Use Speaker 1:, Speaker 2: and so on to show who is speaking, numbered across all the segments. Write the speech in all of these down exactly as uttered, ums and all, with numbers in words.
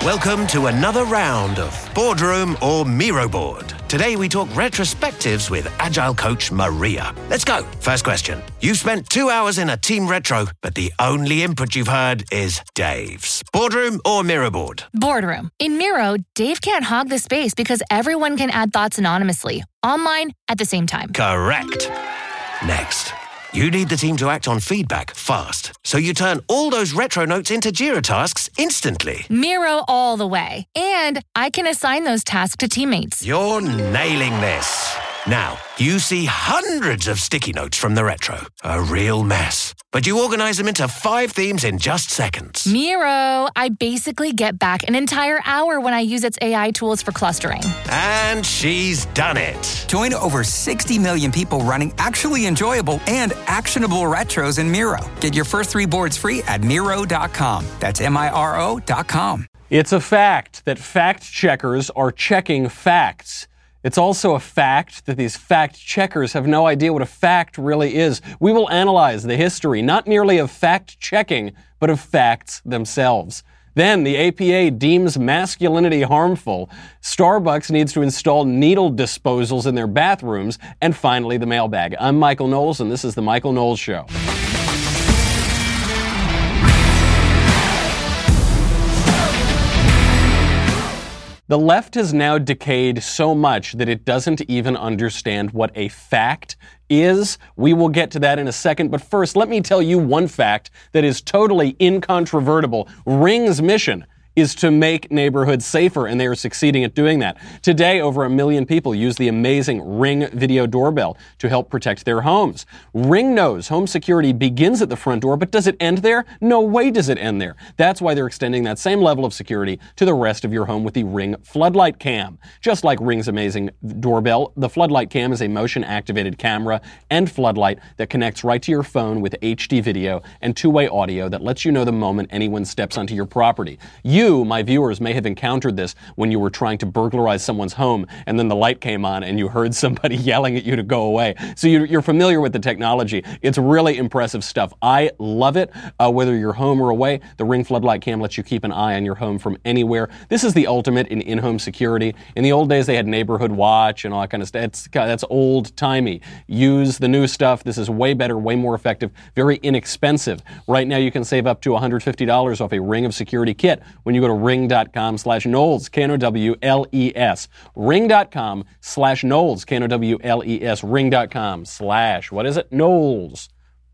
Speaker 1: Welcome to another round of Boardroom or Miro Board. Today we talk retrospectives with Agile coach Maria. Let's go. First question. You've spent two hours in a team retro, but the only input you've heard is Dave's. Boardroom or Miro Board?
Speaker 2: Boardroom. In Miro, Dave can't hog the space because everyone can add thoughts anonymously, online, at the same time.
Speaker 1: Correct. Next. You need the team to act on feedback fast, so you turn all those retro notes into Jira tasks instantly.
Speaker 2: Miro all the way. And I can assign those tasks to teammates.
Speaker 1: You're nailing this. Now, you see hundreds of sticky notes from the retro. A real mess. But you organize them into five themes in just seconds.
Speaker 2: Miro, I basically get back an entire hour when I use its A I tools for clustering.
Speaker 1: And she's done it.
Speaker 3: Join over sixty million people running actually enjoyable and actionable retros in Miro. Get your first three boards free at Miro dot com. That's M I R O dot com.
Speaker 4: It's a fact that fact checkers are checking facts. It's also a fact that these fact checkers have no idea what a fact really is. We will analyze the history, not merely of fact checking, but of facts themselves. Then the A P A deems masculinity harmful. Starbucks needs to install needle disposals in their bathrooms. And finally, the mailbag. I'm Michael Knowles, and this is The Michael Knowles Show. The left has now decayed so much that it doesn't even understand what a fact is. We will get to that in a second, but first, let me tell you one fact that is totally incontrovertible. Ring's mission is to make neighborhoods safer, and they are succeeding at doing that. Today, over a million people use the amazing Ring video doorbell to help protect their homes. Ring knows home security begins at the front door, but does it end there? No way does it end there. That's why they're extending that same level of security to the rest of your home with the Ring Floodlight Cam. Just like Ring's amazing doorbell, the Floodlight Cam is a motion-activated camera and floodlight that connects right to your phone with H D video and two-way audio that lets you know the moment anyone steps onto your property. You You, my viewers, may have encountered this when you were trying to burglarize someone's home and then the light came on and you heard somebody yelling at you to go away. So you're, you're familiar with the technology. It's really impressive stuff. I love it. Uh, whether you're home or away, the Ring Floodlight Cam lets you keep an eye on your home from anywhere. This is the ultimate in in-home security. In the old days, they had Neighborhood Watch and all that kind of stuff. It's, that's old-timey. Use the new stuff. This is way better, way more effective, very inexpensive. Right now, you can save up to one hundred fifty dollars off a Ring of Security kit when you go to ring.com slash Knowles, K N O W L E S. Ring.com slash Knowles, K N O W L E S. Ring.com slash, what is it? Knowles.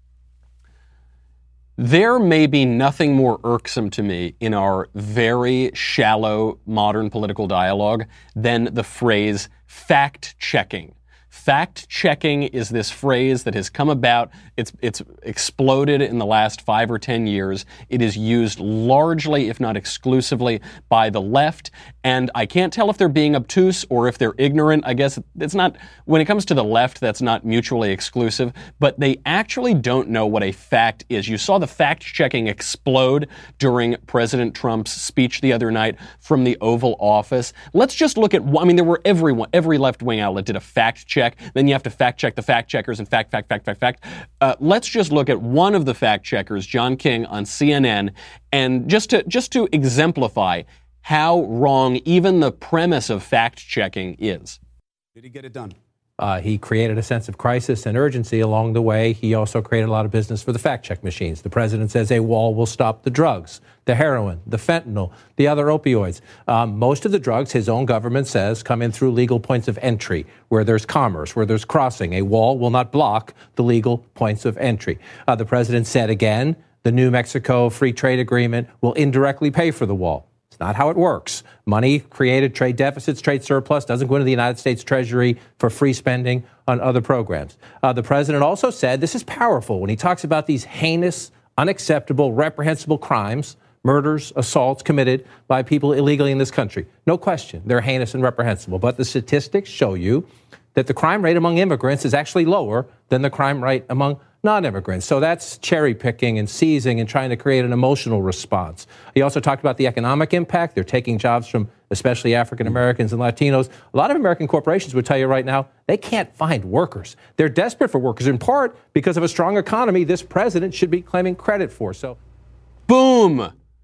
Speaker 4: There may be nothing more irksome to me in our very shallow modern political dialogue than the phrase fact-checking. Fact-checking is this phrase that has come about. It's it's exploded in the last five or ten years. It is used largely, if not exclusively, by the left. And I can't tell if they're being obtuse or if they're ignorant. I guess it's not, when it comes to the left, that's not mutually exclusive. But they actually don't know what a fact is. You saw the fact-checking explode during President Trump's speech the other night from the Oval Office. Let's just look at, I mean, there were everyone, every left-wing outlet did a fact-check. Then you have to fact-check the fact-checkers and fact, fact, fact, fact, fact. Uh, let's just look at one of the fact-checkers, John King, on C N N, and just to just to exemplify how wrong even the premise of fact-checking is.
Speaker 5: Did he get it done?
Speaker 6: Uh, he created a sense of crisis and urgency along the way. He also created a lot of business for the fact-check machines. The president says a wall will stop the drugs, the heroin, the fentanyl, the other opioids. Um, most of the drugs, his own government says, come in through legal points of entry, where there's commerce, where there's crossing. A wall will not block the legal points of entry. Uh, the president said again, the New Mexico Free Trade Agreement will indirectly pay for the wall. It's not how it works. Money created, trade deficits, trade surplus doesn't go into the United States Treasury for free spending on other programs. Uh, the president also said, this is powerful, when he talks about these heinous, unacceptable, reprehensible crimes, murders, assaults committed by people illegally in this country. No question, they're heinous and reprehensible. But the statistics show you that the crime rate among immigrants is actually lower than the crime rate among non-immigrants. So that's cherry picking and seizing and trying to create an emotional response. He also talked about the economic impact. They're taking jobs from especially African Americans and Latinos. A lot of American corporations would tell you right now, they can't find workers. They're desperate for workers, in part because of a strong economy this president should be claiming credit for. So,
Speaker 4: boom!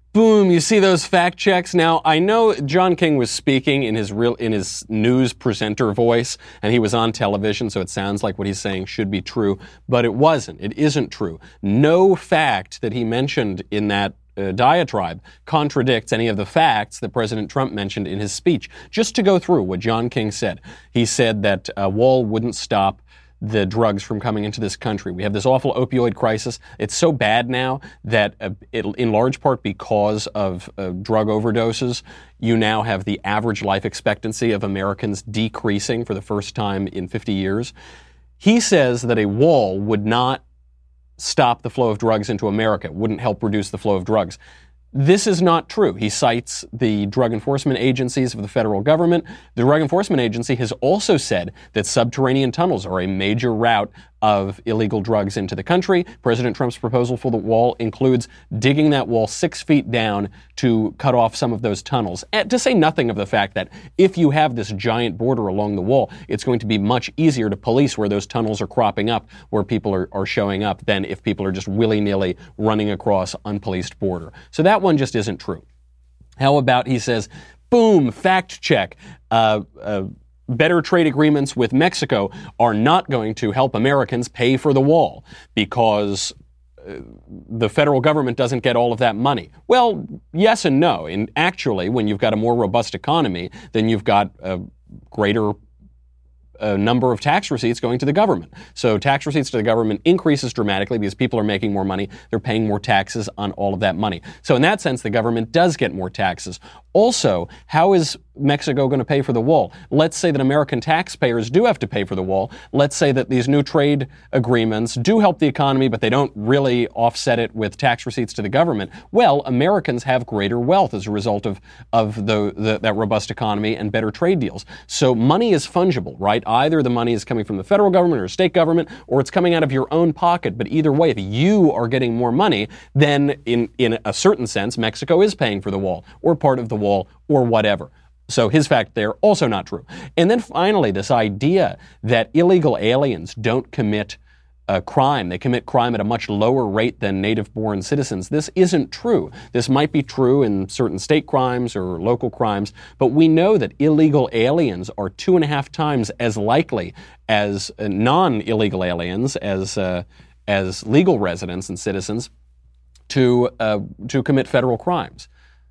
Speaker 4: Boom, you see those fact checks? Now, I know John King was speaking in his real in his news presenter voice, and he was on television, so it sounds like what he's saying should be true, but it wasn't. It isn't true. No fact that he mentioned in that uh, diatribe contradicts any of the facts that President Trump mentioned in his speech. Just to go through what John King said. He said that a wall wouldn't stop the drugs from coming into this country. We have this awful opioid crisis. It's so bad now that uh, it, in large part because of uh, drug overdoses, you now have the average life expectancy of Americans decreasing for the first time in fifty years. He says that a wall would not stop the flow of drugs into America. It wouldn't help reduce the flow of drugs. This is not true. He cites the drug enforcement agencies of the federal government. The Drug Enforcement Agency has also said that subterranean tunnels are a major route of illegal drugs into the country. President Trump's proposal for the wall includes digging that wall six feet down to cut off some of those tunnels. And to say nothing of the fact that if you have this giant border along the wall, it's going to be much easier to police where those tunnels are cropping up, where people are, are showing up, than if people are just willy-nilly running across unpoliced border. So that one just isn't true. How about, he says, boom, fact check. Uh, uh, Better trade agreements with Mexico are not going to help Americans pay for the wall because uh, the federal government doesn't get all of that money. Well, yes and no. And actually, when you've got a more robust economy, then you've got a greater a number of tax receipts going to the government. So tax receipts to the government increases dramatically because people are making more money. They're paying more taxes on all of that money. So in that sense, the government does get more taxes. Also, how is Mexico going to pay for the wall? Let's say that American taxpayers do have to pay for the wall. Let's say that these new trade agreements do help the economy, but they don't really offset it with tax receipts to the government. Well, Americans have greater wealth as a result of, of the, the, that robust economy and better trade deals. So money is fungible, right? Either the money is coming from the federal government or state government, or it's coming out of your own pocket. But either way, if you are getting more money, then in, in a certain sense, Mexico is paying for the wall or part of the wall or whatever. So his fact there, also not true. And then finally, this idea that illegal aliens don't commit uh, crime. They commit crime at a much lower rate than native-born citizens. This isn't true. This might be true in certain state crimes or local crimes, but we know that illegal aliens are two and a half times as likely as uh, non-illegal aliens, as uh, as legal residents and citizens, to uh, to commit federal crimes.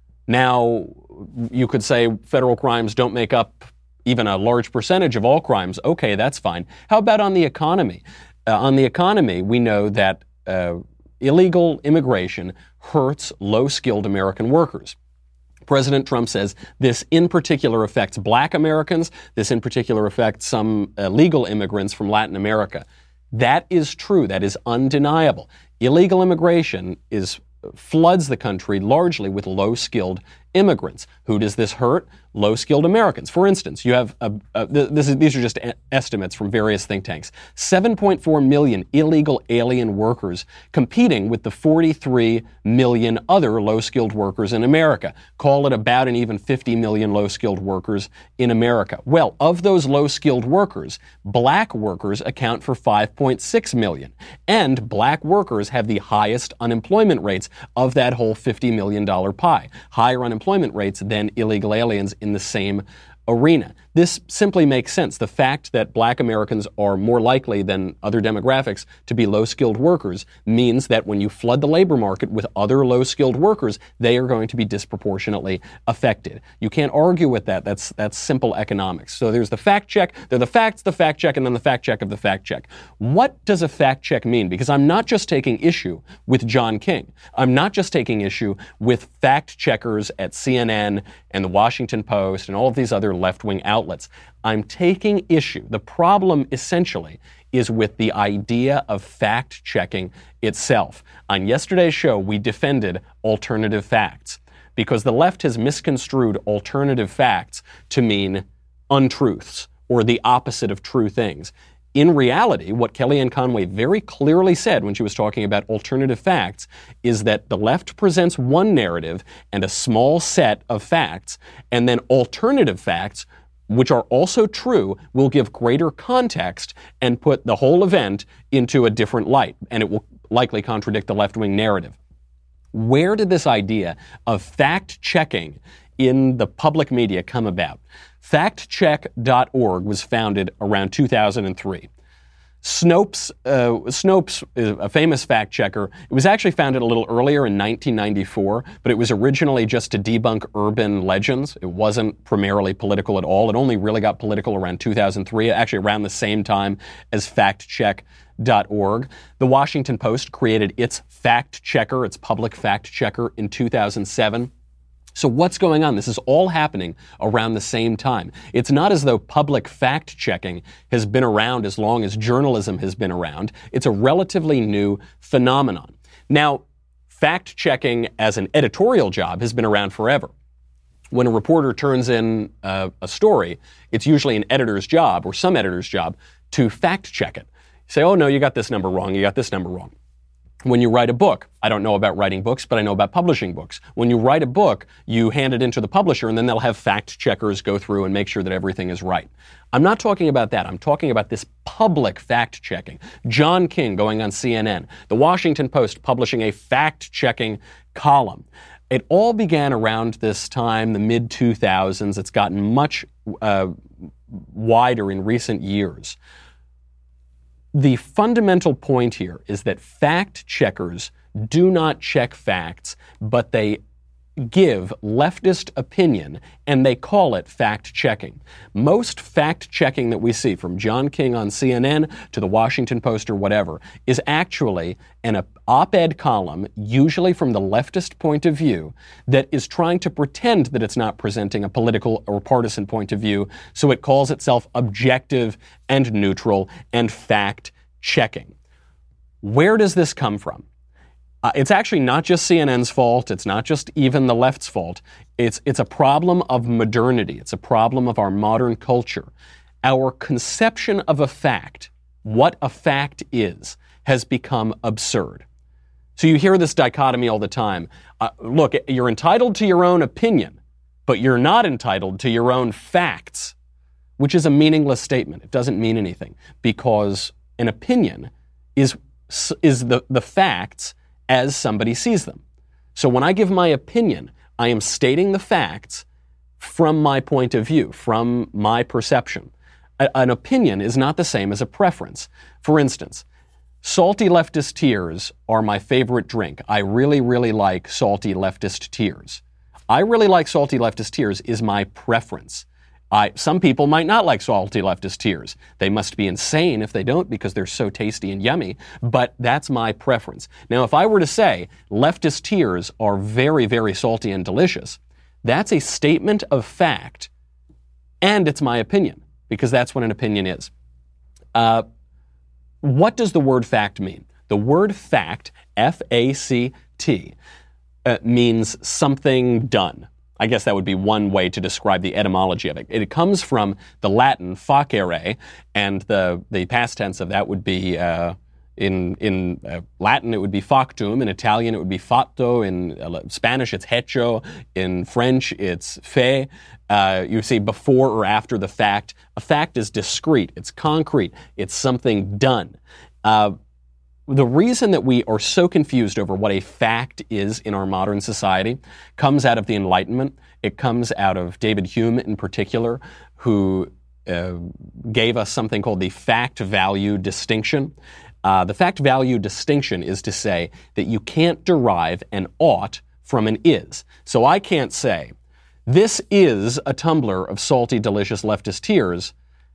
Speaker 4: Now, you could say federal crimes don't make up even a large percentage of all crimes. Okay, that's fine. How about on the economy? Uh, on the economy, we know that uh, illegal immigration hurts low-skilled American workers. President Trump says this in particular affects black Americans. This in particular affects some uh, legal immigrants from Latin America. That is true. That is undeniable. Illegal immigration is floods the country largely with low-skilled immigrants. Who does this hurt? Low-skilled Americans. For instance, you have a, a, this is, these are just estimates from various think tanks. seven point four million illegal alien workers competing with the forty-three million other low-skilled workers in America. Call it about an even fifty million low-skilled workers in America. Well, of those low-skilled workers, black workers account for five point six million. And black workers have the highest unemployment rates of that whole fifty million dollars pie. Higher unemployment rates than illegal aliens in the same arena. This simply makes sense. The fact that black Americans are more likely than other demographics to be low-skilled workers means that when you flood the labor market with other low-skilled workers, they are going to be disproportionately affected. You can't argue with that. That's that's simple economics. So there's the fact check, there are the facts, the fact check, and then the fact check of the fact check. What does a fact check mean? Because I'm not just taking issue with John King. I'm not just taking issue with fact checkers at C N N and the Washington Post and all of these other left-wing outlets. I'm taking issue. The problem essentially is with the idea of fact-checking itself. On yesterday's show, we defended alternative facts because the left has misconstrued alternative facts to mean untruths or the opposite of true things. In reality, what Kellyanne Conway very clearly said when she was talking about alternative facts is that the left presents one narrative and a small set of facts, and then alternative facts, which are also true, will give greater context and put the whole event into a different light, and it will likely contradict the left-wing narrative. Where did this idea of fact-checking in the public media come about? fact check dot org was founded around two thousand three. Snopes, uh, Snopes is a famous fact checker. It was actually founded a little earlier in nineteen ninety-four, but it was originally just to debunk urban legends. It wasn't primarily political at all. It only really got political around two thousand three, actually around the same time as fact check dot org. The Washington Post created its fact checker, its public fact checker, in two thousand seven. So what's going on? This is all happening around the same time. It's not as though public fact-checking has been around as long as journalism has been around. It's a relatively new phenomenon. Now, fact-checking as an editorial job has been around forever. When a reporter turns in uh, a story, it's usually an editor's job, or some editor's job, to fact-check it. You say, oh, no, you got this number wrong, you got this number wrong. When you write a book, I don't know about writing books, but I know about publishing books. When you write a book, you hand it into the publisher, and then they'll have fact checkers go through and make sure that everything is right. I'm not talking about that. I'm talking about this public fact checking. John King going on C N N, the Washington Post publishing a fact checking column. It all began around this time, the mid two thousands. It's gotten much uh, wider in recent years. The fundamental point here is that fact checkers do not check facts, but they give leftist opinion, and they call it fact-checking. Most fact-checking that we see, from John King on C N N to the Washington Post or whatever, is actually an op-ed column, usually from the leftist point of view, that is trying to pretend that it's not presenting a political or partisan point of view, so it calls itself objective and neutral and fact-checking. Where does this come from? Uh, it's actually not just C N N's fault. It's not just even the left's fault. It's, it's a problem of modernity. It's a problem of our modern culture. Our conception of a fact, what a fact is, has become absurd. So you hear this dichotomy all the time. Uh, look, you're entitled to your own opinion, but you're not entitled to your own facts, which is a meaningless statement. It doesn't mean anything, because an opinion is, is the, the facts as somebody sees them. So when I give my opinion, I am stating the facts from my point of view, from my perception. A- an opinion is not the same as a preference. For instance, salty leftist tears are my favorite drink. I really, really like salty leftist tears. I really like salty leftist tears is my preference. I, some people might not like salty leftist tears. They must be insane if they don't, because they're so tasty and yummy, but that's my preference. Now, if I were to say leftist tears are very, very salty and delicious, that's a statement of fact, and it's my opinion, because that's what an opinion is. Uh, what does the word fact mean? The word fact, F A C T, uh, means something done. I guess that would be one way to describe the etymology of it. It comes from the Latin facere, and the, the past tense of that would be, uh, in, in uh, Latin it would be factum, in Italian it would be fatto, in uh, Spanish it's hecho, in French it's fait. Uh, you see before or after the fact. A fact is discrete, it's concrete, it's something done. Uh, The reason that we are so confused over what a fact is in our modern society comes out of the Enlightenment. It comes out of David Hume in particular, who uh, gave us something called the fact-value distinction. Uh, the fact-value distinction is to say that you can't derive an ought from an is. So I can't say, this is a tumbler of salty, delicious leftist tears,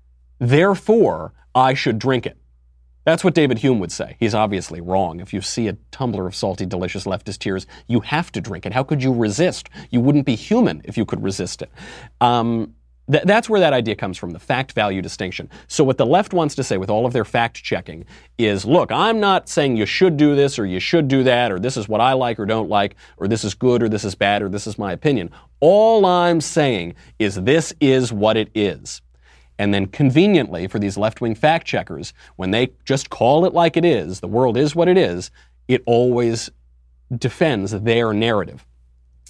Speaker 4: therefore I should drink it. That's what David Hume would say. He's obviously wrong. If you see a tumbler of salty, delicious leftist tears, you have to drink it. How could you resist? You wouldn't be human if you could resist it. Um, th- that's where that idea comes from, the fact-value distinction. So what the left wants to say with all of their fact-checking is, look, I'm not saying you should do this or you should do that, or this is what I like or don't like, or this is good or this is bad or this is my opinion. All I'm saying is this is what it is. And then conveniently for these left-wing fact-checkers, when they just call it like it is, the world is what it is, it always defends their narrative.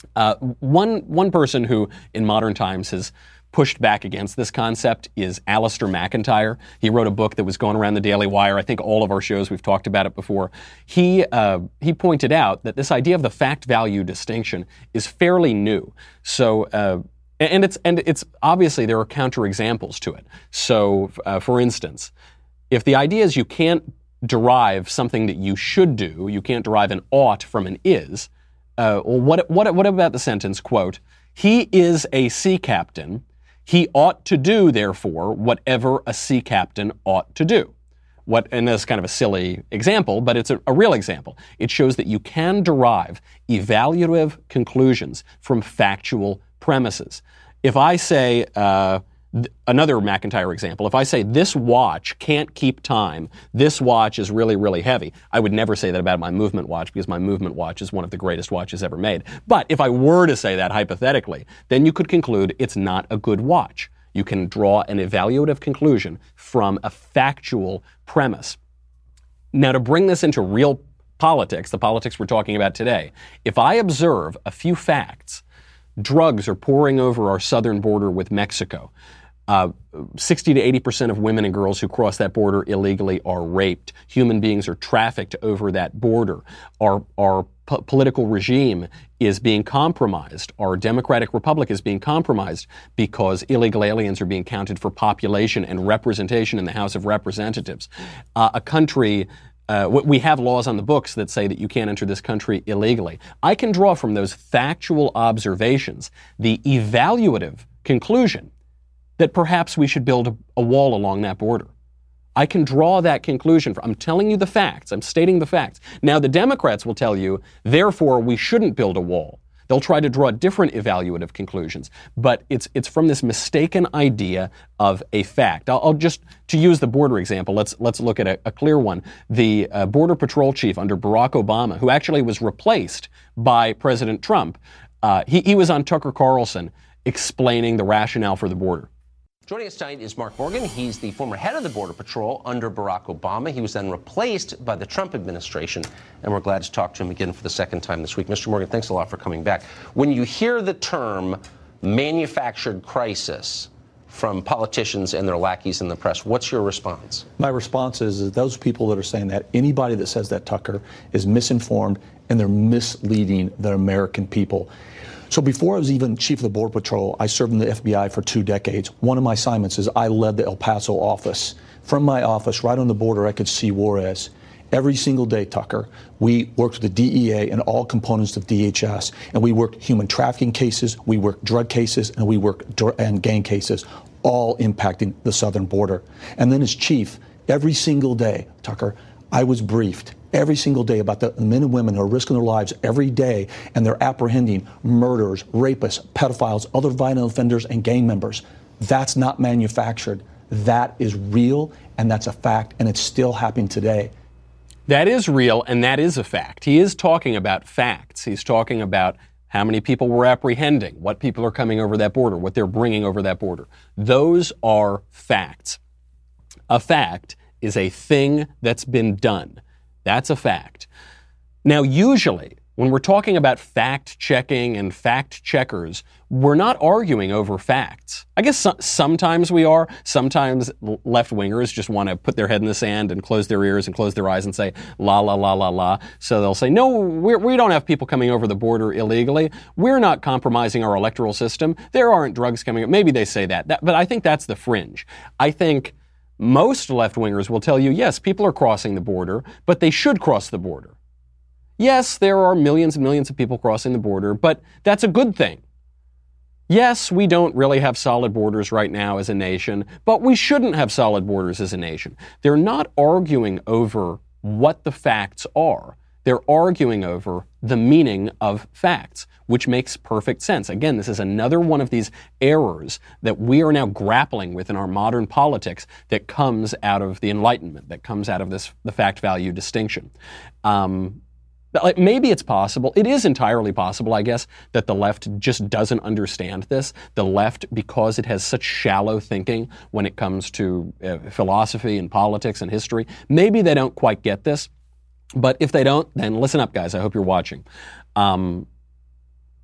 Speaker 4: Uh, one one person who, in modern times, has pushed back against this concept is Alistair McIntyre. He wrote a book that was going around the Daily Wire. I think all of our shows, we've talked about it before. He uh, he pointed out that this idea of the fact-value distinction is fairly new. So, uh, and it's and it's obviously there are counterexamples to it. So, uh, for instance, if the idea is you can't derive something that you should do, you can't derive an ought from an is. Uh, well, what what what about the sentence, quote, "He is a sea captain. He ought to do, therefore, whatever a sea captain ought to do." What, and that's kind of a silly example, but it's a, a real example. It shows that you can derive evaluative conclusions from factual premises. If I say, uh, th- another McIntyre example, if I say this watch can't keep time, this watch is really, really heavy, I would never say that about my movement watch because my movement watch is one of the greatest watches ever made. But if I were to say that hypothetically, then you could conclude it's not a good watch. You can draw an evaluative conclusion from a factual premise. Now, to bring this into real politics, the politics we're talking about today, if I observe a few facts, drugs are pouring over our southern border with Mexico. Uh, sixty to eighty percent of women and girls who cross that border illegally are raped. Human beings are trafficked over that border. Our, our po- political regime is being compromised. Our democratic republic is being compromised because illegal aliens are being counted for population and representation in the House of Representatives. Uh, a country Uh, we have laws on the books that say that you can't enter this country illegally. I can draw from those factual observations the evaluative conclusion that perhaps we should build a, a wall along that border. I can draw that conclusion. I'm telling you the facts. I'm stating the facts. Now, the Democrats will tell you, therefore, we shouldn't build a wall. They'll try to draw different evaluative conclusions, but it's it's from this mistaken idea of a fact. I'll, I'll just, to use the border example, let's let's look at a, a clear one. The uh, Border Patrol chief under Barack Obama, who actually was replaced by President Trump, uh, he, he was on Tucker Carlson explaining the rationale for the border.
Speaker 5: Joining us tonight is Mark Morgan. He's the former head of the Border Patrol under Barack Obama. He was then replaced by the Trump administration, and we're glad to talk to him again for the second time this week. Mister Morgan, thanks a lot for coming back. When you hear the term manufactured crisis from politicians and their lackeys in the press, what's your response?
Speaker 7: My response is that those people that are saying that, anybody that says that, Tucker, is misinformed, and they're misleading the American people. So before I was even chief of the Border Patrol, I served in the F B I for two decades. One of my assignments is I led the El Paso office. From my office, right on the border, I could see Juarez. Every single day, Tucker, we worked with the D E A and all components of D H S, and we worked human trafficking cases, we worked drug cases, and we worked dr- and gang cases, all impacting the southern border. And then as chief, every single day, Tucker, I was briefed every single day about the men and women who are risking their lives every day, and they're apprehending murderers, rapists, pedophiles, other violent offenders, and gang members. That's not manufactured. That is real, and that's a fact, and it's still happening today.
Speaker 4: That is real, and that is a fact. He is talking about facts. He's talking about how many people we're apprehending, what people are coming over that border, what they're bringing over that border. Those are facts. A fact is a thing that's been done. That's a fact. Now, usually, when we're talking about fact-checking and fact-checkers, we're not arguing over facts. I guess so- sometimes we are. Sometimes left-wingers just want to put their head in the sand and close their ears and close their eyes and say, la, la, la, la, la. So they'll say, no, we're, we don't have people coming over the border illegally. We're not compromising our electoral system. There aren't drugs coming up. Maybe they say that, that but I think that's the fringe. I think most left-wingers will tell you, yes, people are crossing the border, but they should cross the border. Yes, there are millions and millions of people crossing the border, but that's a good thing. Yes, we don't really have solid borders right now as a nation, but we shouldn't have solid borders as a nation. They're not arguing over what the facts are. They're arguing over the meaning of facts, which makes perfect sense. Again, this is another one of these errors that we are now grappling with in our modern politics that comes out of the Enlightenment, that comes out of this the fact-value distinction. Um, Maybe it's possible, it is entirely possible, I guess, that the left just doesn't understand this. The left, because it has such shallow thinking when it comes to uh, philosophy and politics and history, maybe they don't quite get this. But if they don't, then listen up, guys. I hope you're watching. Um,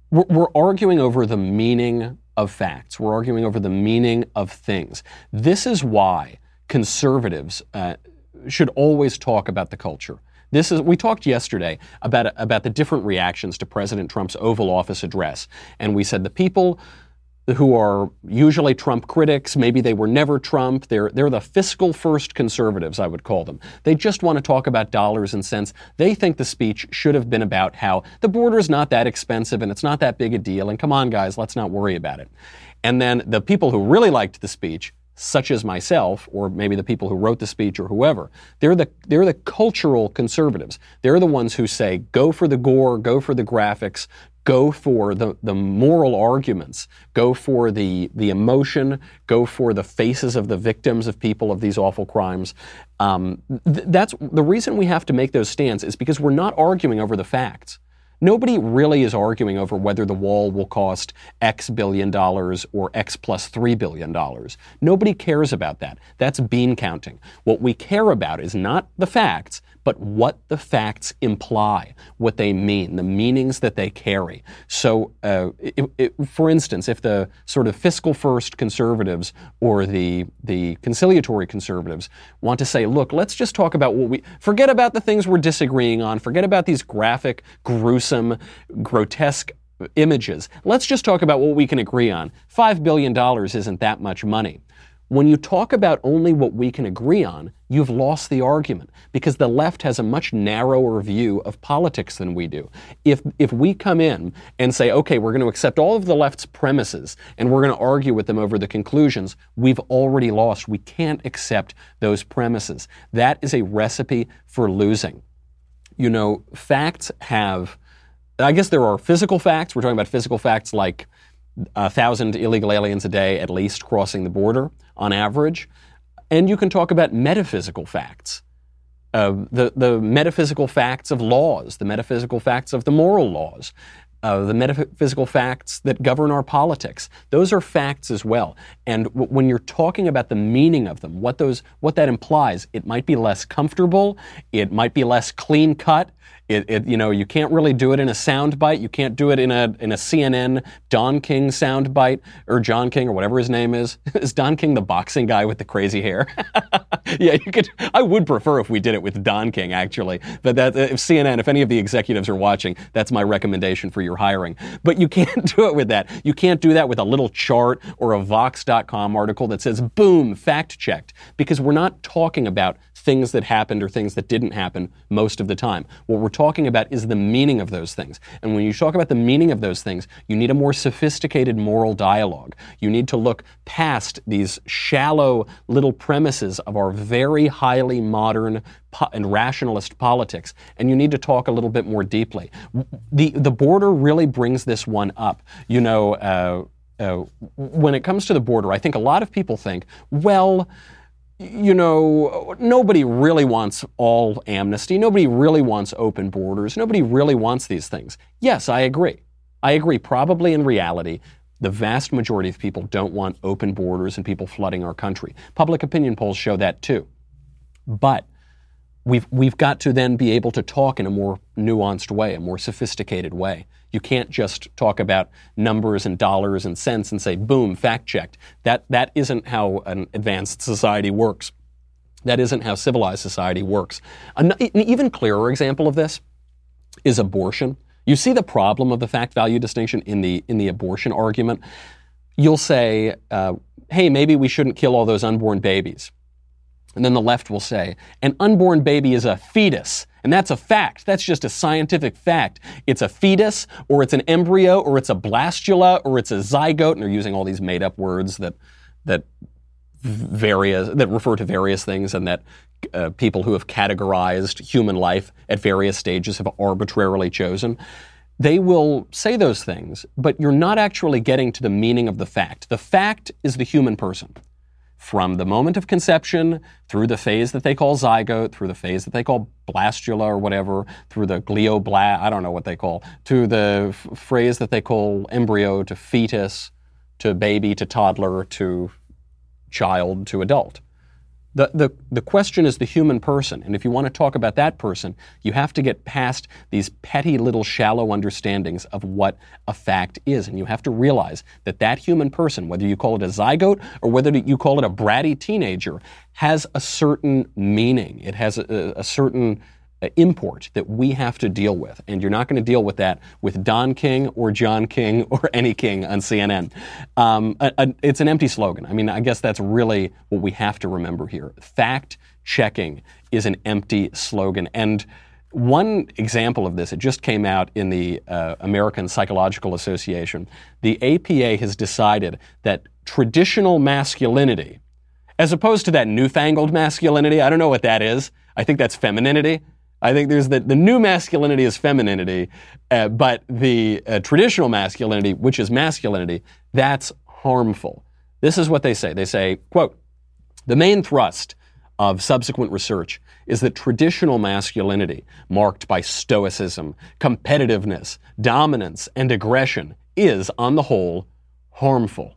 Speaker 4: we're, we're arguing over the meaning of facts. We're arguing over the meaning of things. This is why conservatives uh, should always talk about the culture. This is, we talked yesterday about, about the different reactions to President Trump's Oval Office address. And we said the people who are usually Trump critics, maybe they were never Trump, they're, they're the fiscal first conservatives, I would call them. They just want to talk about dollars and cents. They think the speech should have been about how the border's not that expensive and it's not that big a deal, and come on guys, let's not worry about it. And then the people who really liked the speech, such as myself, or maybe the people who wrote the speech or whoever, they're the they're the cultural conservatives. They're the ones who say, go for the gore, go for the graphics, go for the, the moral arguments, go for the, the emotion, go for the faces of the victims of people of these awful crimes. Um, th- that's the reason we have to make those stands is because we're not arguing over the facts. Nobody really is arguing over whether the wall will cost X billion dollars or X plus three billion dollars. Nobody cares about that. That's bean counting. What we care about is not the facts, but what the facts imply, what they mean, the meanings that they carry. So, uh, it, it, for instance, if the sort of fiscal first conservatives or the the conciliatory conservatives want to say, look, let's just talk about what we, forget about the things we're disagreeing on, forget about these graphic, gruesome, grotesque images. Let's just talk about what we can agree on. Five billion dollars isn't that much money. When you talk about only what we can agree on, you've lost the argument because the left has a much narrower view of politics than we do. If if we come in and say, okay, we're going to accept all of the left's premises and we're going to argue with them over the conclusions, we've already lost. We can't accept those premises. That is a recipe for losing. You know, facts have, I guess there are physical facts. We're talking about physical facts like a thousand illegal aliens a day at least crossing the border on average. And you can talk about metaphysical facts, uh, the, the metaphysical facts of laws, the metaphysical facts of the moral laws, uh, the metaphysical facts that govern our politics. Those are facts as well. And w- when you're talking about the meaning of them, what those, what that implies, it might be less comfortable, it might be less clean cut. It, it, you know, you can't really do it in a soundbite. You can't do it in a in a C N N Don King soundbite or John King or whatever his name is. Is Don King the boxing guy with the crazy hair? Yeah, you could. I would prefer if we did it with Don King, actually. But that if C N N, if any of the executives are watching, that's my recommendation for your hiring. But you can't do it with that. You can't do that with a little chart or a Vox dot com article that says, boom, fact checked. Because we're not talking about things that happened or things that didn't happen most of the time. What we're talking about is the meaning of those things. And when you talk about the meaning of those things, you need a more sophisticated moral dialogue. You need to look past these shallow little premises of our very highly modern po- and rationalist politics, and you need to talk a little bit more deeply. The, the border really brings this one up. You know, uh, uh, when it comes to the border, I think a lot of people think, well, you know, nobody really wants all amnesty. Nobody really wants open borders. Nobody really wants these things. Yes, I agree. I agree. Probably in reality, the vast majority of people don't want open borders and people flooding our country. Public opinion polls show that too. But we've we've got to then be able to talk in a more nuanced way, a more sophisticated way. You can't just talk about numbers and dollars and cents and say, boom, fact-checked. That that isn't how an advanced society works. That isn't how civilized society works. An, an even clearer example of this is abortion. You see the problem of the fact-value distinction in the in the abortion argument. You'll say, uh, hey, maybe we shouldn't kill all those unborn babies. And then the left will say, an unborn baby is a fetus. And that's a fact. That's just a scientific fact. It's a fetus, or it's an embryo, or it's a blastula, or it's a zygote. And they're using all these made-up words that that various that refer to various things, and that uh, people who have categorized human life at various stages have arbitrarily chosen. They will say those things, but you're not actually getting to the meaning of the fact. The fact is the human person. From the moment of conception, through the phase that they call zygote, through the phase that they call blastula or whatever, through the glioblast, I don't know what they call, to the f- phrase that they call embryo, to fetus, to baby, to toddler, to child, to adult. The, the, the question is the human person. And if you want to talk about that person, you have to get past these petty little shallow understandings of what a fact is. And you have to realize that that human person, whether you call it a zygote or whether you call it a bratty teenager, has a certain meaning. It has a, a certain import that we have to deal with. And you're not going to deal with that with Don King or John King or any King on C N N. Um, a, a, it's an empty slogan. I mean, I guess that's really what we have to remember here. Fact-checking is an empty slogan. And one example of this, it just came out in the uh, American Psychological Association. The A P A has decided that traditional masculinity, as opposed to that newfangled masculinity, I don't know what that is. I think that's femininity. I think there's the, the new masculinity is femininity, uh, but the uh, traditional masculinity, which is masculinity, that's harmful. This is what they say. They say, quote, the main thrust of subsequent research is that traditional masculinity, marked by stoicism, competitiveness, dominance, and aggression, is, on the whole, harmful.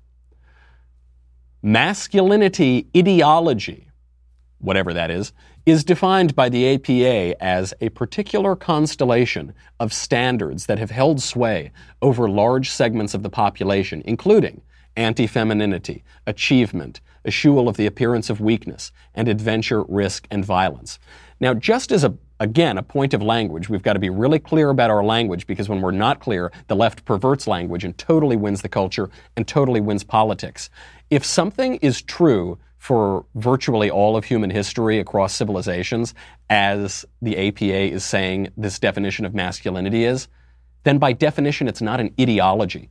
Speaker 4: Masculinity ideology, whatever that is, is defined by the A P A as a particular constellation of standards that have held sway over large segments of the population, including anti-femininity, achievement, eschewal of the appearance of weakness, and adventure, risk, and violence. Now, just as a Again, a point of language. We've got to be really clear about our language, because when we're not clear, the left perverts language and totally wins the culture and totally wins politics. If something is true for virtually all of human history across civilizations, as the A P A is saying this definition of masculinity is, then by definition it's not an ideology.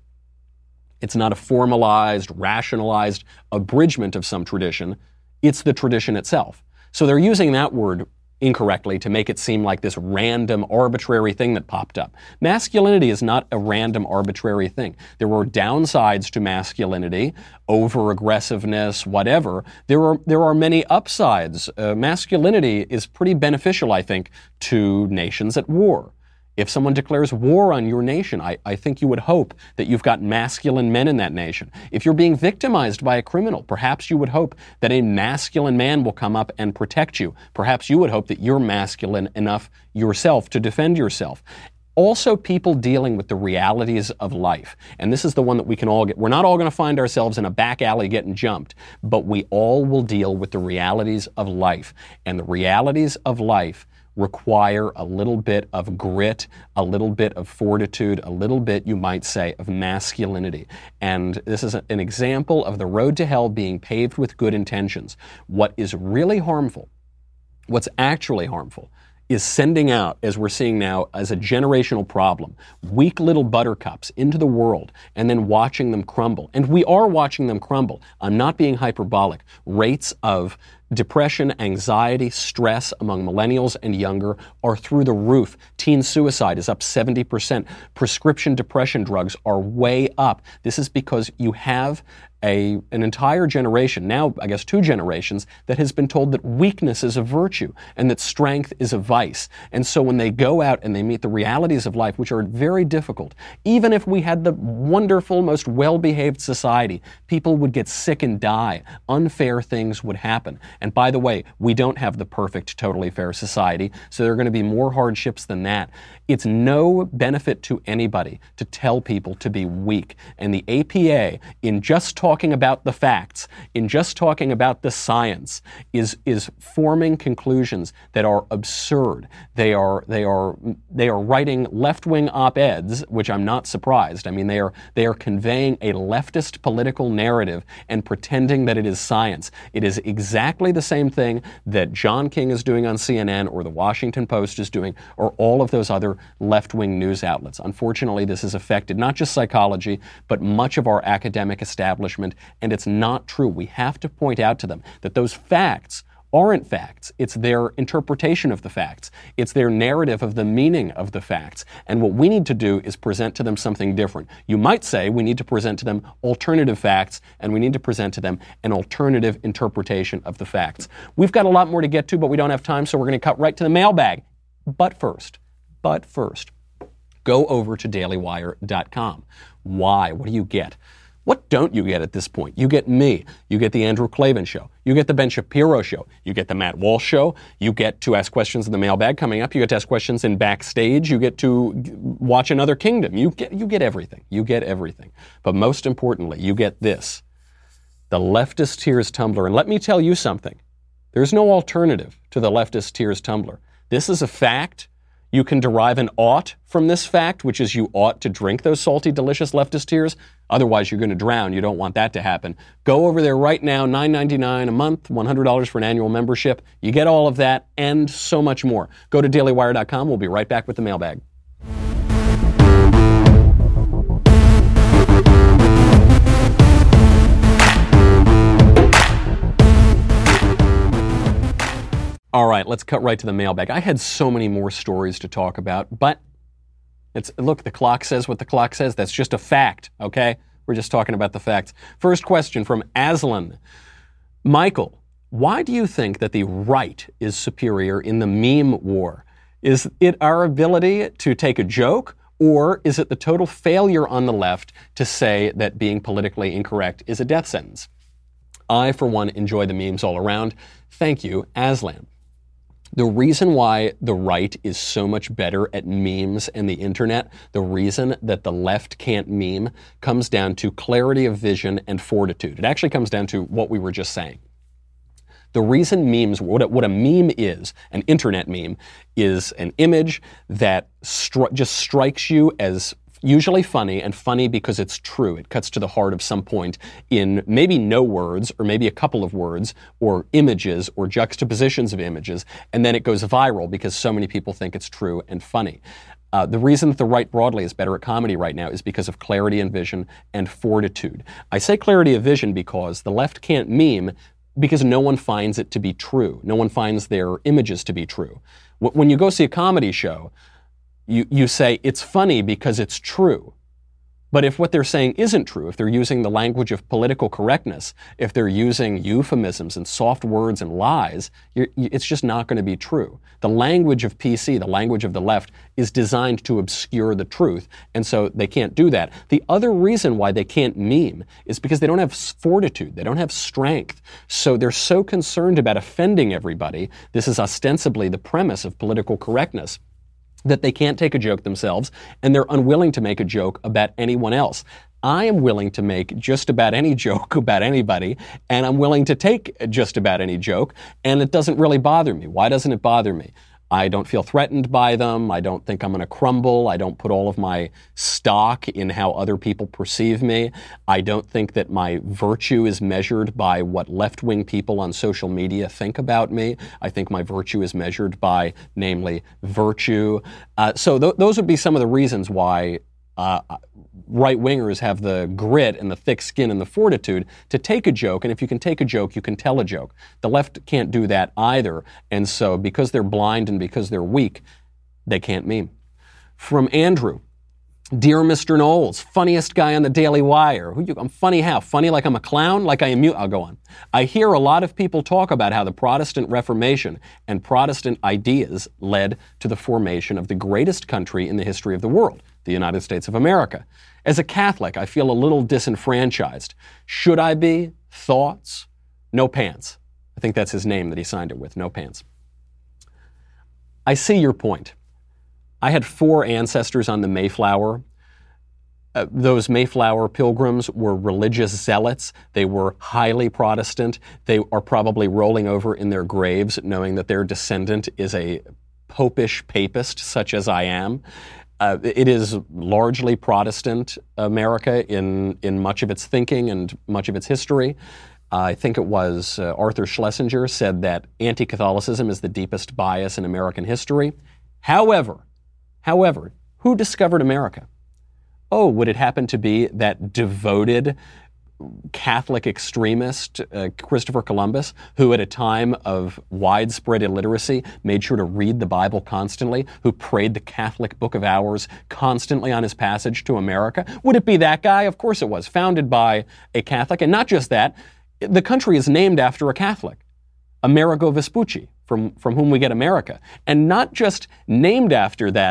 Speaker 4: It's not a formalized, rationalized abridgment of some tradition. It's the tradition itself. So they're using that word incorrectly to make it seem like this random, arbitrary thing that popped up. Masculinity is not a random, arbitrary thing. There were downsides to masculinity, over-aggressiveness, whatever. There are, there are many upsides. Uh, masculinity is pretty beneficial, I think, to nations at war. If someone declares war on your nation, I, I think you would hope that you've got masculine men in that nation. If you're being victimized by a criminal, perhaps you would hope that a masculine man will come up and protect you. Perhaps you would hope that you're masculine enough yourself to defend yourself. Also, people dealing with the realities of life. And this is the one that we can all get. We're not all going to find ourselves in a back alley getting jumped, but we all will deal with the realities of life. And the realities of life require a little bit of grit, a little bit of fortitude, a little bit, you might say, of masculinity. And this is an example of the road to hell being paved with good intentions. What is really harmful, what's actually harmful, is sending out, as we're seeing now, as a generational problem, weak little buttercups into the world and then watching them crumble. And we are watching them crumble. I'm not being hyperbolic. Rates of depression, anxiety, stress among millennials and younger are through the roof. Teen suicide is up seventy percent. Prescription depression drugs are way up. This is because you have a, an entire generation, now I guess two generations, that has been told that weakness is a virtue and that strength is a vice. And so when they go out and they meet the realities of life, which are very difficult, even if we had the wonderful, most well-behaved society, people would get sick and die. Unfair things would happen. And by the way, we don't have the perfect, totally fair society, so there are going to be more hardships than that. It's no benefit to anybody to tell people to be weak. And the A P A, in just talking about the facts, in just talking about the science, is is forming conclusions that are absurd. They are they are they are writing left-wing op-eds, which I'm not surprised. I mean, they are they are conveying a leftist political narrative and pretending that it is science. It is exactly the same thing that John King is doing on C N N or the Washington Post is doing, or all of those other left-wing news outlets. Unfortunately, this has affected not just psychology, but much of our academic establishment, and it's not true. We have to point out to them that those facts aren't facts. It's their interpretation of the facts. It's their narrative of the meaning of the facts. And what we need to do is present to them something different. You might say we need to present to them alternative facts, and we need to present to them an alternative interpretation of the facts. We've got a lot more to get to, but we don't have time, so we're going to cut right to the mailbag. But first, but first, go over to daily wire dot com. Why? What do you get? What don't you get at this point? You get me. You get the Andrew Klavan Show. You get the Ben Shapiro Show. You get the Matt Walsh Show. You get to ask questions in the mailbag coming up. You get to ask questions in Backstage. You get to watch Another Kingdom. You get, you get everything. You get everything. But most importantly, you get this. The Leftist Tears Tumbler. And let me tell you something. There's no alternative to the Leftist Tears Tumbler. This is a fact. You can derive an ought from this fact, which is you ought to drink those salty, delicious leftist tears. Otherwise, you're going to drown. You don't want that to happen. Go over there right now, nine ninety-nine a month, one hundred dollars for an annual membership. You get all of that and so much more. Go to daily wire dot com. We'll be right back with the mailbag. All right, let's cut right to the mailbag. I had so many more stories to talk about, but it's look, the clock says what the clock says. That's just a fact, okay? We're just talking about the facts. First question from Aslan. Michael, why do you think that the right is superior in the meme war? Is it our ability to take a joke, or is it the total failure on the left to say that being politically incorrect is a death sentence? I, for one, enjoy the memes all around. Thank you, Aslan. The reason why the right is so much better at memes and the internet, the reason that the left can't meme, comes down to clarity of vision and fortitude. It actually comes down to what we were just saying. The reason memes, what a, what a meme is, an internet meme, is an image that stri- just strikes you as usually funny, and funny because it's true. It cuts to the heart of some point in maybe no words, or maybe a couple of words, or images, or juxtapositions of images, and then it goes viral because so many people think it's true and funny. Uh, the reason that the right broadly is better at comedy right now is because of clarity and vision and fortitude. I say clarity of vision because the left can't meme because no one finds it to be true. No one finds their images to be true. When you go see a comedy show, You, you say it's funny because it's true. But if what they're saying isn't true, if they're using the language of political correctness, if they're using euphemisms and soft words and lies, you're, it's just not going to be true. The language of P C, the language of the left, is designed to obscure the truth, and so they can't do that. The other reason why they can't meme is because they don't have fortitude, they don't have strength. So they're so concerned about offending everybody. This is ostensibly the premise of political correctness, that they can't take a joke themselves, and they're unwilling to make a joke about anyone else. I am willing to make just about any joke about anybody, and I'm willing to take just about any joke, and it doesn't really bother me. Why doesn't it bother me? I don't feel threatened by them. I don't think I'm going to crumble. I don't put all of my stock in how other people perceive me. I don't think that my virtue is measured by what left-wing people on social media think about me. I think my virtue is measured by, namely, virtue. Uh, so th- those would be some of the reasons why uh, right-wingers have the grit and the thick skin and the fortitude to take a joke, and if you can take a joke, you can tell a joke. The left can't do that either, and so because they're blind and because they're weak, they can't meme. From Andrew, Dear Mister Knowles, funniest guy on the Daily Wire. Who you, I'm funny how? Funny like I'm a clown? Like I am mute? I'll go on. I hear a lot of people talk about how the Protestant Reformation and Protestant ideas led to the formation of the greatest country in the history of the world, the United States of America. As a Catholic, I feel a little disenfranchised. Should I be? Thoughts? No Pants. I think that's his name that he signed it with, No Pants. I see your point. I had four ancestors on the Mayflower. Uh, those Mayflower pilgrims were religious zealots. They were highly Protestant. They are probably rolling over in their graves knowing that their descendant is a popish papist, such as I am. Uh, it is largely Protestant America in, in much of its thinking and much of its history. Uh, I think it was uh, Arthur Schlesinger said that anti-Catholicism is the deepest bias in American history. However, However, who discovered America? Oh, would it happen to be that devoted Catholic extremist, uh, Christopher Columbus, who at a time of widespread illiteracy made sure to read the Bible constantly, who prayed the Catholic Book of Hours constantly on his passage to America? Would it be that guy? Of course it was. Founded by a Catholic. And not just that, the country is named after a Catholic, Amerigo Vespucci, from, from whom we get America. And not just named after that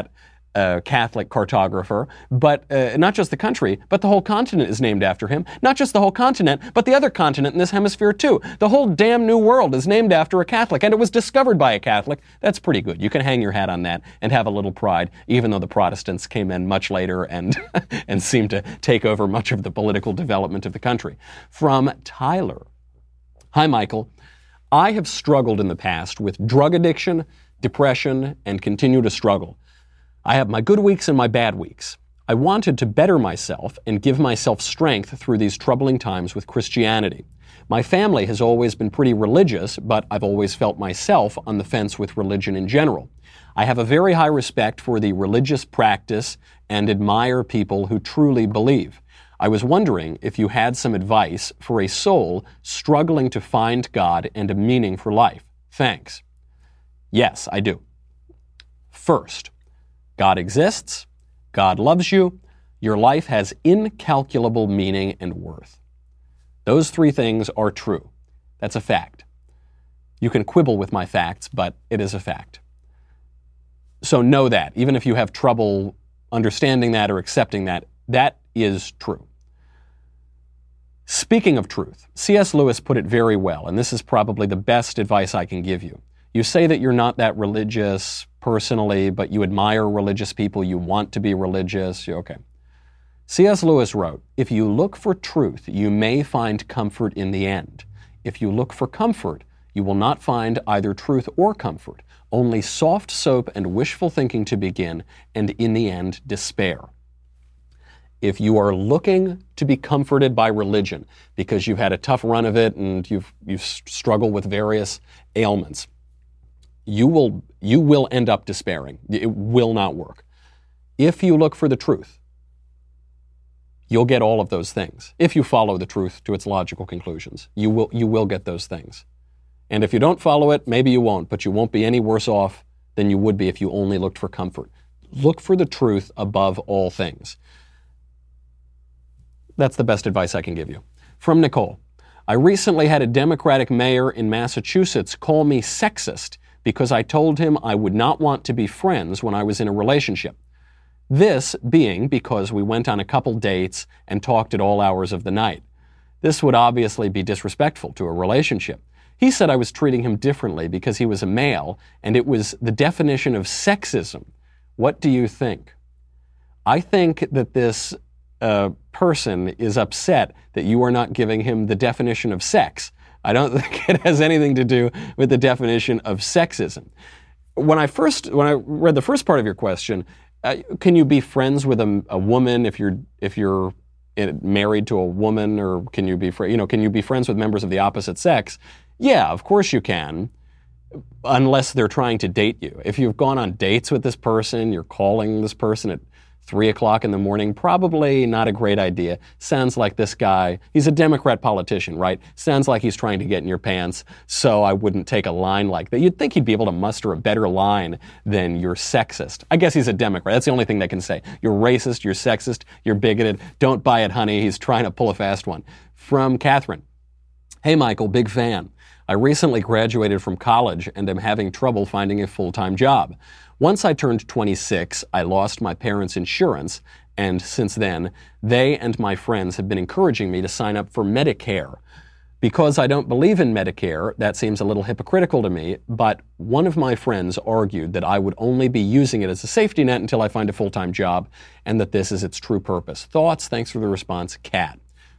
Speaker 4: uh, Catholic cartographer, but uh, not just the country, but the whole continent is named after him. Not just the whole continent, but the other continent in this hemisphere too. The whole damn New World is named after a Catholic, and it was discovered by a Catholic. That's pretty good. You can hang your hat on that and have a little pride, even though the Protestants came in much later and, and seemed to take over much of the political development of the country. From Tyler. Hi, Michael. I have struggled in the past with drug addiction, depression, and continue to struggle. I have my good weeks and my bad weeks. I wanted to better myself and give myself strength through these troubling times with Christianity. My family has always been pretty religious, but I've always felt myself on the fence with religion in general. I have a very high respect for the religious practice and admire people who truly believe. I was wondering if you had some advice for a soul struggling to find God and a meaning for life. Thanks. Yes, I do. First, God exists, God loves you, your life has incalculable meaning and worth. Those three things are true. That's a fact. You can quibble with my facts, but it is a fact. So know that, even if you have trouble understanding that or accepting that, that is true. Speaking of truth, C S Lewis put it very well, and this is probably the best advice I can give you. You say that you're not that religious personally, but you admire religious people, you want to be religious. Okay. C S Lewis wrote, if you look for truth, you may find comfort in the end. If you look for comfort, you will not find either truth or comfort, only soft soap and wishful thinking to begin, and in the end, despair. If you are looking to be comforted by religion because you've had a tough run of it and you've, you've struggled with various ailments, you will, you will end up despairing. It will not work. If you look for the truth, you'll get all of those things. If you follow the truth to its logical conclusions, you will, you will get those things. And if you don't follow it, maybe you won't, but you won't be any worse off than you would be if you only looked for comfort. Look for the truth above all things. That's the best advice I can give you. From Nicole. I recently had a Democratic mayor in Massachusetts call me sexist because I told him I would not want to be friends when I was in a relationship. This being because we went on a couple dates and talked at all hours of the night. This would obviously be disrespectful to a relationship. He said I was treating him differently because he was a male, and it was the definition of sexism. What do you think? I think that this uh, person is upset that you are not giving him the definition of sex. I don't think it has anything to do with the definition of sexism. When I first, when I read the first part of your question, uh, can you be friends with a, a woman if you're if you're married to a woman, or can you be fr- you know can you be friends with members of the opposite sex? Yeah, of course you can, unless they're trying to date you. If you've gone on dates with this person, you're calling this person at three o'clock in the morning, probably not a great idea. Sounds like this guy, he's a Democrat politician, right? Sounds like he's trying to get in your pants, so I wouldn't take a line like that. You'd think he'd be able to muster a better line than you're sexist. I guess he's a Democrat. That's the only thing they can say. You're racist, you're sexist, you're bigoted. Don't buy it, honey. He's trying to pull a fast one. From Catherine. Hey, Michael, big fan. I recently graduated from college and am having trouble finding a full-time job. Once I turned twenty-six, I lost my parents' insurance, and since then, they and my friends have been encouraging me to sign up for Medicare. Because I don't believe in Medicare, that seems a little hypocritical to me, but one of my friends argued that I would only be using it as a safety net until I find a full-time job, and that this is its true purpose. Thoughts? Thanks for the response, Kat.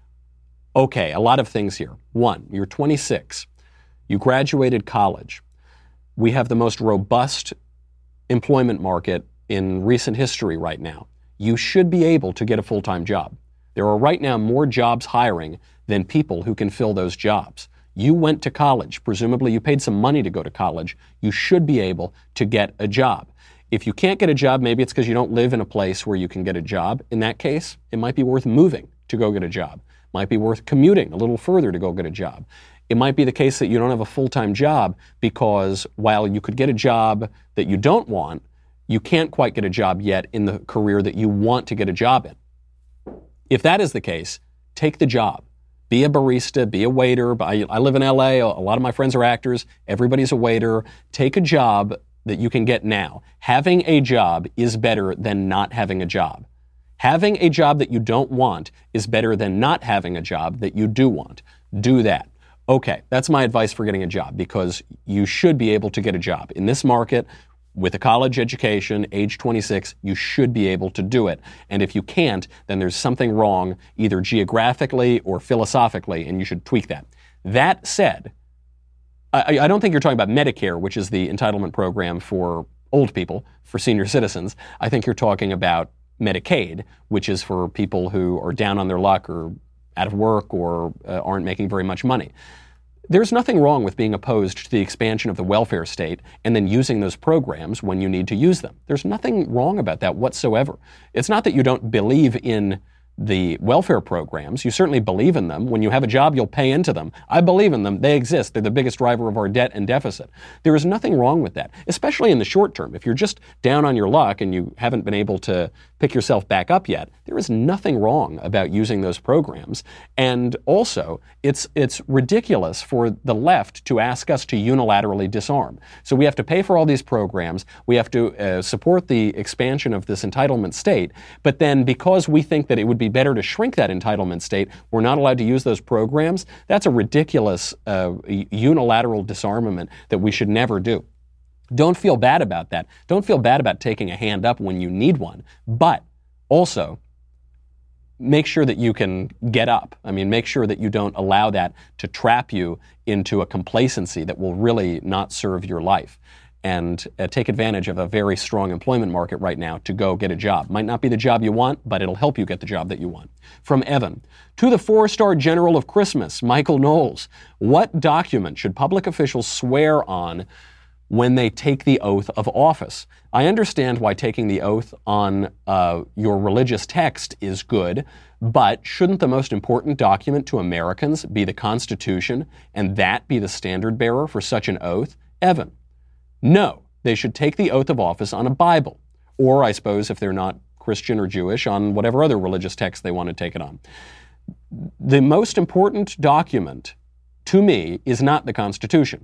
Speaker 4: Okay, a lot of things here. One, you're twenty-six. You graduated college. We have the most robust employment market in recent history right now. You should be able to get a full-time job. There are right now more jobs hiring than people who can fill those jobs. You went to college. Presumably you paid some money to go to college. You should be able to get a job. If you can't get a job, maybe it's because you don't live in a place where you can get a job. In that case, it might be worth moving to go get a job. Might be worth commuting a little further to go get a job. It might be the case that you don't have a full-time job because while you could get a job that you don't want, you can't quite get a job yet in the career that you want to get a job in. If that is the case, take the job. Be a barista, be a waiter. I live in L A. A lot of my friends are actors. Everybody's a waiter. Take a job that you can get now, having a job is better than not having a job. Having a job that you don't want is better than not having a job that you do want. Do that. Okay, that's my advice for getting a job, because you should be able to get a job. In this market, with a college education, age twenty-six, you should be able to do it. And if you can't, then there's something wrong, either geographically or philosophically, and you should tweak that. That said, I, I don't think you're talking about Medicare, which is the entitlement program for old people, for senior citizens. I think you're talking about Medicaid, which is for people who are down on their luck or out of work or uh, aren't making very much money. There's nothing wrong with being opposed to the expansion of the welfare state and then using those programs when you need to use them. There's nothing wrong about that whatsoever. It's not that you don't believe in the welfare programs. You certainly believe in them. When you have a job, you'll pay into them. I believe in them. They exist. They're the biggest driver of our debt and deficit. There is nothing wrong with that, especially in the short term. If you're just down on your luck and you haven't been able to pick yourself back up yet, there is nothing wrong about using those programs. And also, it's it's ridiculous for the left to ask us to unilaterally disarm. So we have to pay for all these programs. We have to uh, support the expansion of this entitlement state. But then because we think that it would be better to shrink that entitlement state, we're not allowed to use those programs. That's a ridiculous uh, unilateral disarmament that we should never do. Don't feel bad about that. Don't feel bad about taking a hand up when you need one. But also, make sure that you can get up. I mean, make sure that you don't allow that to trap you into a complacency that will really not serve your life. And uh, take advantage of a very strong employment market right now to go get a job. Might not be the job you want, but it'll help you get the job that you want. From Evan, to the four-star general of Christmas, Michael Knowles, what document should public officials swear on when they take the oath of office? I understand why taking the oath on uh, your religious text is good, but shouldn't the most important document to Americans be the Constitution, and that be the standard bearer for such an oath? Evan, no, they should take the oath of office on a Bible, or I suppose if they're not Christian or Jewish, on whatever other religious text they want to take it on. The most important document to me is not the Constitution.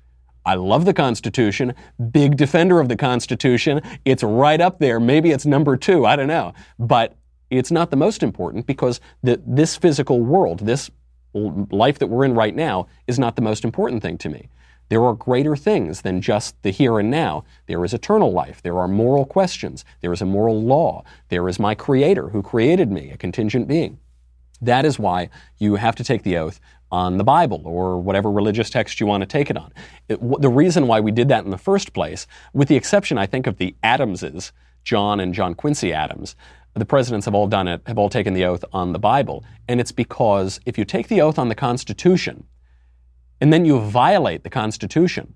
Speaker 4: I love the Constitution, big defender of the Constitution. It's right up there. Maybe it's number two, I don't know. But it's not the most important, because the, this physical world, this life that we're in right now, is not the most important thing to me. There are greater things than just the here and now. There is eternal life. There are moral questions. There is a moral law. There is my Creator who created me, a contingent being. That is why you have to take the oath on the Bible or whatever religious text you want to take it on. It, w- the reason why we did that in the first place, with the exception, I think, of the Adamses, John and John Quincy Adams, the presidents have all done it, have all taken the oath on the Bible. And it's because if you take the oath on the Constitution, and then you violate the Constitution,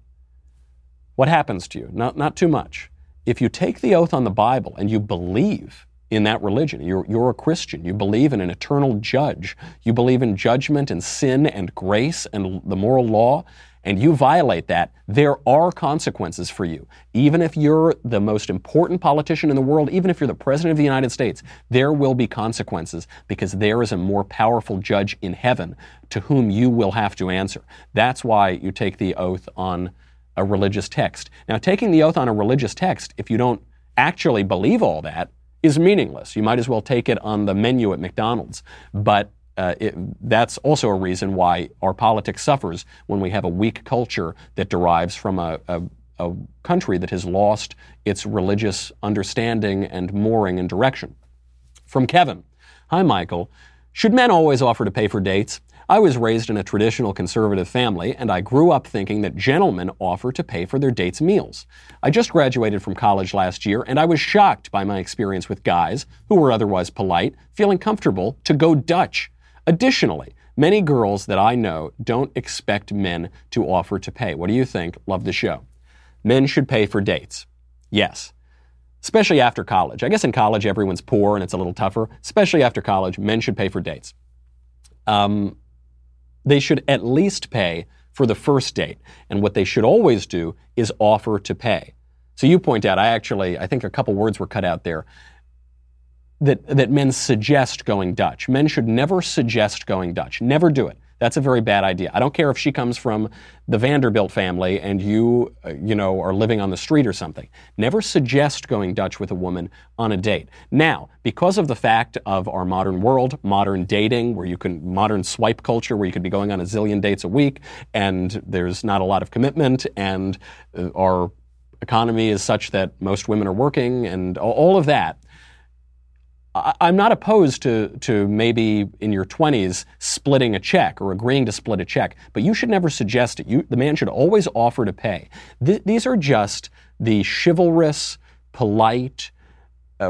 Speaker 4: what happens to you? Not, not too much. If you take the oath on the Bible and you believe in that religion, you're, you're a Christian, you believe in an eternal judge, you believe in judgment and sin and grace and the moral law, and you violate that, there are consequences for you. Even if you're the most important politician in the world, even if you're the President of the United States, there will be consequences, because there is a more powerful judge in heaven to whom you will have to answer. That's why you take the oath on a religious text. Now, taking the oath on a religious text, if you don't actually believe all that, is meaningless. You might as well take it on the menu at McDonald's. But Uh, it, that's also a reason why our politics suffers when we have a weak culture that derives from a, a, a country that has lost its religious understanding and mooring and direction. From Kevin, hi Michael, should men always offer to pay for dates? I was raised in a traditional conservative family, and I grew up thinking that gentlemen offer to pay for their dates' meals. I just graduated from college last year, and I was shocked by my experience with guys, who were otherwise polite, feeling comfortable to go Dutch. Additionally, many girls that I know don't expect men to offer to pay. What do you think? Love the show. Men should pay for dates. Yes. Especially after college. I guess in college everyone's poor and it's a little tougher. Especially after college, men should pay for dates. Um, they should at least pay for the first date. And what they should always do is offer to pay. So you point out, I actually, I think a couple words were cut out there. That, that men suggest going Dutch. Men should never suggest going Dutch. Never do it. That's a very bad idea. I don't care if she comes from the Vanderbilt family and you, uh, you know, are living on the street or something. Never suggest going Dutch with a woman on a date. Now, because of the fact of our modern world, modern dating, where you can, modern swipe culture, where you could be going on a zillion dates a week, and there's not a lot of commitment, and uh, our economy is such that most women are working, and all of that, I'm not opposed to, to maybe in your twenties splitting a check or agreeing to split a check, but you should never suggest it. You, the man should always offer to pay. Th- these are just the chivalrous, polite uh,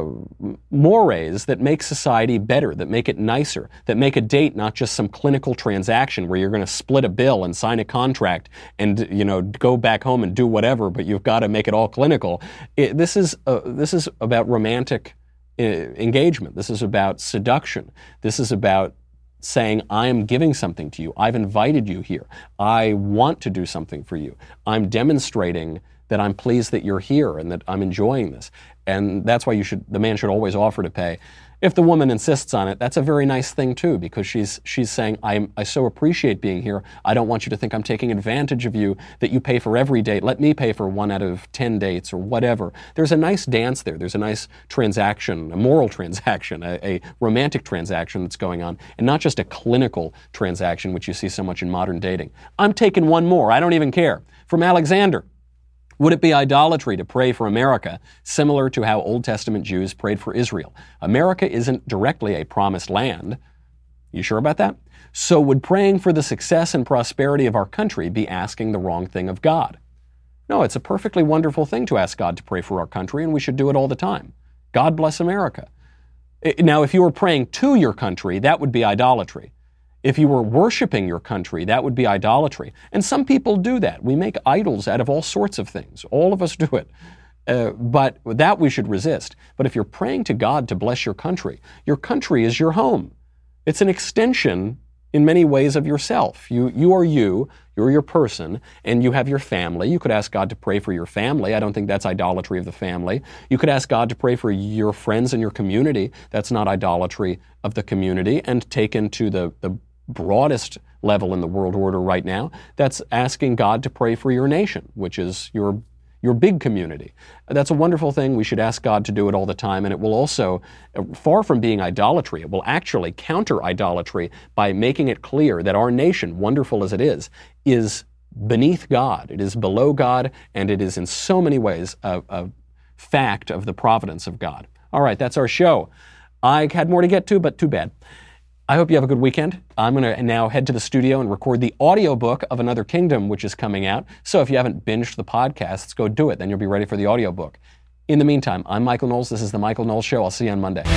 Speaker 4: mores that make society better, that make it nicer, that make a date not just some clinical transaction where you're going to split a bill and sign a contract and, you know, go back home and do whatever, but you've got to make it all clinical. It, this is uh, this is about romantic engagement. This is about seduction. This is about saying, I am giving something to you. I've invited you here. I want to do something for you. I'm demonstrating that I'm pleased that you're here and that I'm enjoying this. And that's why you should, the man should always offer to pay. If the woman insists on it, that's a very nice thing too, because she's she's saying, I'm, I so appreciate being here. I don't want you to think I'm taking advantage of you, that you pay for every date. Let me pay for one out of ten dates or whatever. There's a nice dance there. There's a nice transaction, a moral transaction, a, a romantic transaction that's going on, and not just a clinical transaction, which you see so much in modern dating. I'm taking one more. I don't even care. From Alexander. Would it be idolatry to pray for America, similar to how Old Testament Jews prayed for Israel? America isn't directly a promised land. You sure about that? So would praying for the success and prosperity of our country be asking the wrong thing of God? No, it's a perfectly wonderful thing to ask God to pray for our country, and we should do it all the time. God bless America. Now, if you were praying to your country, that would be idolatry. If you were worshiping your country, that would be idolatry. And some people do that. We make idols out of all sorts of things. All of us do it. Uh, but that we should resist. But if you're praying to God to bless your country, your country is your home. It's an extension in many ways of yourself. You, you are you, you're your person, and you have your family. You could ask God to pray for your family. I don't think that's idolatry of the family. You could ask God to pray for your friends and your community. That's not idolatry of the community. And taken to the, the broadest level in the world order right now, that's asking God to pray for your nation, which is your your big community. That's a wonderful thing. We should ask God to do it all the time, and it will also, far from being idolatry, it will actually counter idolatry by making it clear that our nation, wonderful as it is, is beneath God. It is below God, and it is in so many ways a, a fact of the providence of God. All right, that's our show. I had more to get to, but too bad. I hope you have a good weekend. I'm going to now head to the studio and record the audiobook of Another Kingdom, which is coming out. So if you haven't binged the podcasts, go do it. Then you'll be ready for the audiobook. In the meantime, I'm Michael Knowles. This is The Michael Knowles Show. I'll see you on Monday.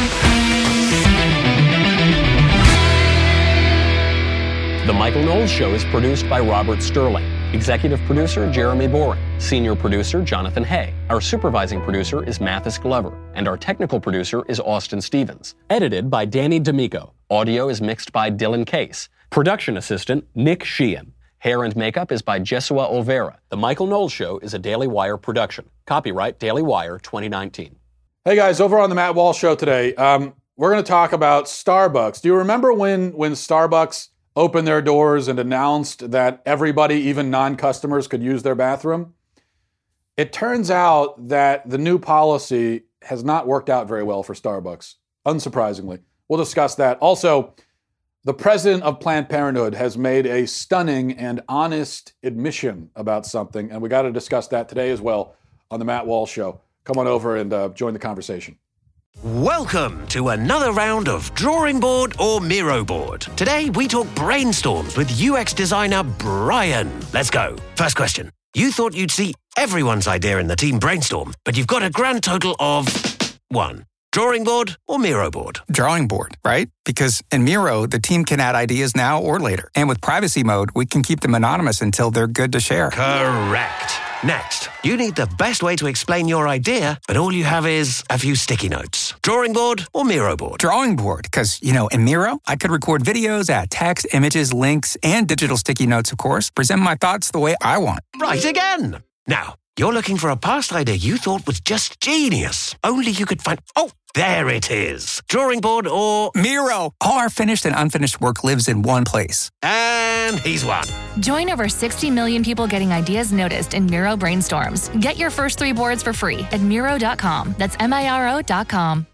Speaker 4: The Michael Knowles Show is produced by Robert Sterling. Executive producer, Jeremy Boring. Senior producer, Jonathan Hay. Our supervising producer is Mathis Glover. And our technical producer is Austin Stevens. Edited by Danny D'Amico. Audio is mixed by Dylan Case. Production assistant, Nick Sheehan. Hair and makeup is by Jesua Olvera. The Michael Knowles Show is a Daily Wire production. Copyright Daily Wire twenty nineteen.
Speaker 8: Hey guys, over on the Matt Walsh Show today, um, we're going to talk about Starbucks. Do you remember when, when Starbucks opened their doors and announced that everybody, even non-customers, could use their bathroom? It turns out that the new policy has not worked out very well for Starbucks, unsurprisingly. We'll discuss that. Also, the president of Planned Parenthood has made a stunning and honest admission about something, and we got to discuss that today as well on the Matt Walsh Show. Come on over and uh, join the conversation.
Speaker 1: Welcome to another round of Drawing Board or Miro Board. Today we talk brainstorms with U X designer Brian. Let's go. First question. You thought you'd see everyone's idea in the team brainstorm, but you've got a grand total of one. Drawing board or Miro board?
Speaker 3: Drawing board, right? Because in Miro, the team can add ideas now or later. And with privacy mode, we can keep them anonymous until they're good to share.
Speaker 1: Correct. Next, you need the best way to explain your idea, but all you have is a few sticky notes. Drawing board or Miro board?
Speaker 3: Drawing board, because, you know, in Miro, I could record videos, add text, images, links, and digital sticky notes, of course, present my thoughts the way I want.
Speaker 1: Right again. Now, You're looking for a past idea you thought was just genius. Only you could find... Oh, there it is. Drawing board or...
Speaker 3: Miro. All our finished and unfinished work lives in one place.
Speaker 1: And he's won.
Speaker 2: Join over sixty million people getting ideas noticed in Miro Brainstorms. Get your first three boards for free at Miro dot com. That's M I R O dot com.